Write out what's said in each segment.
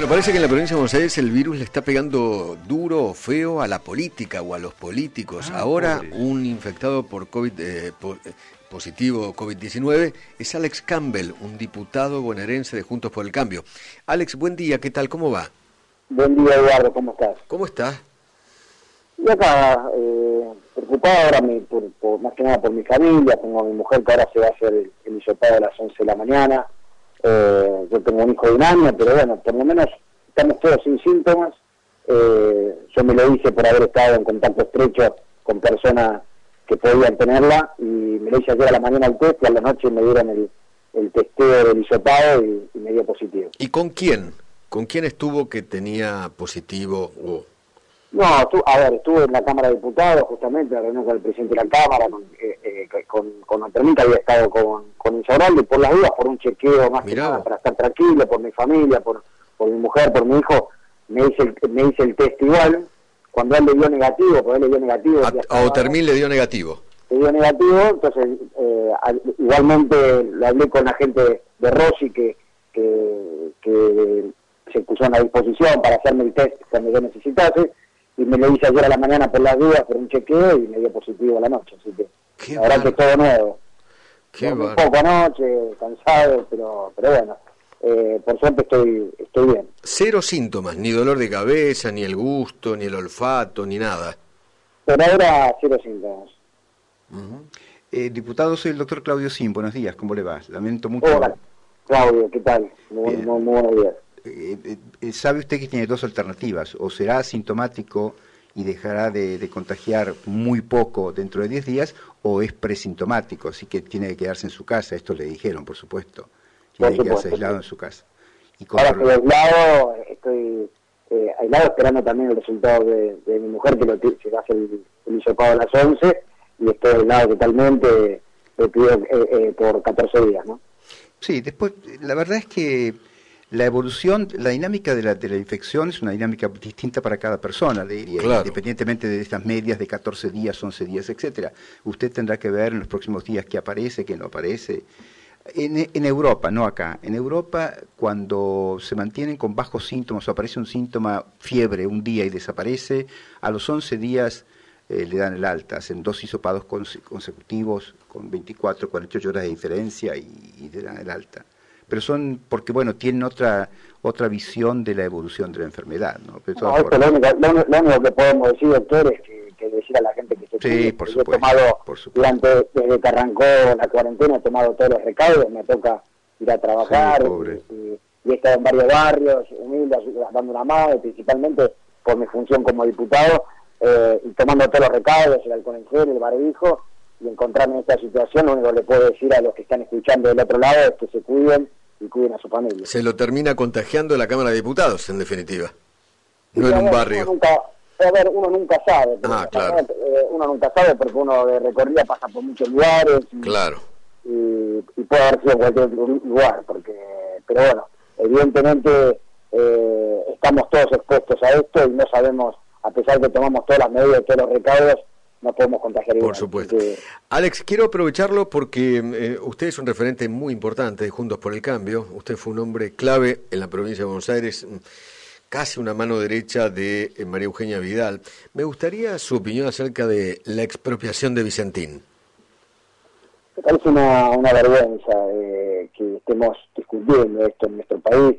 Bueno, parece que en la provincia de Buenos Aires el virus le está pegando duro o feo a la política o a los políticos. Ahora Pobres. un infectado por positivo COVID-19 es Alex Campbell, un diputado bonaerense de Juntos por el Cambio. Alex, buen día, ¿qué tal? ¿Cómo va? Buen día, Eduardo, ¿cómo estás? ¿Cómo estás? Y acá, preocupado ahora más que nada por mi familia. Tengo a mi mujer que ahora se va a hacer el hisopado a las 11 de la mañana. Yo tengo un hijo de 1 año, pero bueno, por lo menos estamos todos sin síntomas. Yo me lo hice por haber estado en contacto estrecho con personas que podían tenerla, y me lo hice ayer a la mañana el test, y a la noche me dieron el testeo del hisopado y me dio positivo. ¿Y con quién? ¿Con quién estuvo que tenía positivo? No, estuve en la Cámara de Diputados, justamente, en la reunión con el presidente de la Cámara, con Antonita, había estado con Insaurralde, por las dudas, por un chequeo más que nada, para estar tranquilo, por mi familia, por mi mujer, por mi hijo. Me hice el test igual, cuando él le dio negativo, A Otermín le dio negativo. Le dio negativo, entonces igualmente lo hablé con la gente de Rossi, que se puso a la disposición para hacerme el test cuando yo necesitase, y me lo hice ayer a la mañana por las dudas, por un chequeo, y me dio positivo a la noche, así que la verdad que todo nuevo. Un poco anoche, cansado, pero bueno, por suerte estoy bien. Cero síntomas, ni dolor de cabeza, ni el gusto, ni el olfato, ni nada. Por ahora, cero síntomas. Diputado, soy el doctor Claudio Sim, buenos días, ¿cómo le va? Lamento mucho. Hola, Claudio, ¿qué tal? Muy buenos días. Sabe usted que tiene dos alternativas: o será asintomático y dejará de contagiar muy poco dentro de 10 días, o es presintomático, así que tiene que quedarse en su casa. Esto le dijeron, por supuesto. Tiene que quedarse aislado en su casa. Ahora estoy aislado, esperando también el resultado de mi mujer, que se va a hacer el hisopado a las 11, y estoy aislado totalmente, por 14 días, ¿no? Sí, después, la verdad es que la evolución, la dinámica de la infección es una dinámica distinta para cada persona, le diría, claro, independientemente de estas medias de 14 días, 11 días, etcétera. Usted tendrá que ver en los próximos días qué aparece, qué no aparece. En Europa, no acá. En Europa, cuando se mantienen con bajos síntomas o aparece un síntoma, fiebre, un día y desaparece, a los 11 días le dan el alta, hacen 2 hisopados consecutivos con 24, 48 horas de diferencia y le dan el alta. Pero son porque, bueno, tienen otra visión de la evolución de la enfermedad, ¿no? Pero lo único que podemos decir, doctor, es que decir a la gente que se cuide. Sí, por supuesto. Desde que arrancó la cuarentena, he tomado todos los recaudos, me toca ir a trabajar, y he estado en varios barrios humildes, dando una mano, principalmente por mi función como diputado, y tomando todos los recaudos, el alcohol en gel, el barbijo, y encontrarme en esta situación. Lo único que le puedo decir a los que están escuchando del otro lado es que se cuiden y cuiden a su familia. Se lo termina contagiando en la Cámara de Diputados, en definitiva, no en un barrio. Uno nunca sabe. Claro. Uno nunca sabe, porque uno de recorrida pasa por muchos lugares. Claro. Y puede haber sido en cualquier lugar, pero bueno, evidentemente estamos todos expuestos a esto, y no sabemos, a pesar de que tomamos todas las medidas y todos los recaudos, no podemos contagiar igual. Por supuesto. Alex, quiero aprovecharlo porque usted es un referente muy importante de Juntos por el Cambio. Usted fue un hombre clave en la provincia de Buenos Aires, casi una mano derecha de María Eugenia Vidal. Me gustaría su opinión acerca de la expropiación de Vicentín. Me parece una vergüenza que estemos discutiendo esto en nuestro país,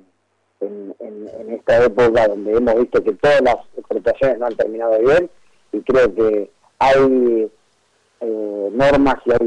en esta época donde hemos visto que todas las expropiaciones no han terminado bien, y creo que hay normas y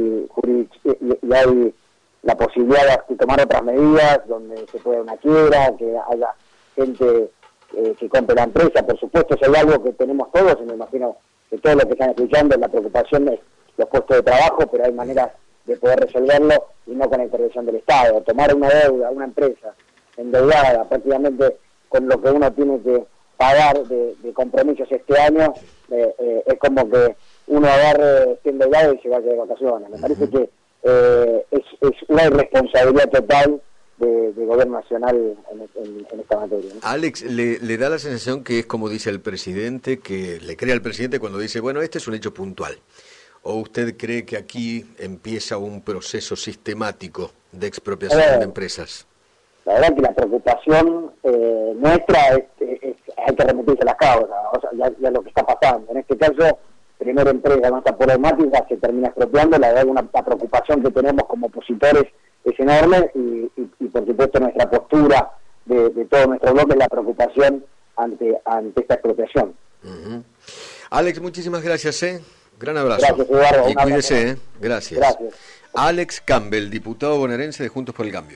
hay la posibilidad de tomar otras medidas, donde se pueda una quiebra, que haya gente que compre la empresa. Por supuesto, si hay algo que tenemos todos, y me imagino que todos los que están escuchando, la preocupación es los puestos de trabajo, pero hay maneras de poder resolverlo, y no con la intervención del Estado. Tomar una deuda, una empresa endeudada prácticamente con lo que uno tiene que pagar de compromisos este año, es como que uno agarre, esté endeudado y se vaya de vacaciones. Me parece que es una irresponsabilidad total de gobierno nacional en esta materia, ¿no? Alex, ¿le da la sensación que es como dice el presidente, que le cree al presidente cuando dice, bueno, este es un hecho puntual? ¿O usted cree que aquí empieza un proceso sistemático de expropiación de empresas? la verdad que la preocupación nuestra es hay que remitirse a las causas, o sea, ya lo que está pasando. En este caso, primera empresa nuestra problemática se termina expropiando, la verdad la preocupación que tenemos como opositores es enorme y por supuesto nuestra postura de todo nuestro bloque es la preocupación ante esta expropiación. Uh-huh. Alex, muchísimas gracias, gran abrazo. Gracias, Eduardo. Y cuídese, gracias. Gracias. Alex Campbell, diputado bonaerense de Juntos por el Cambio.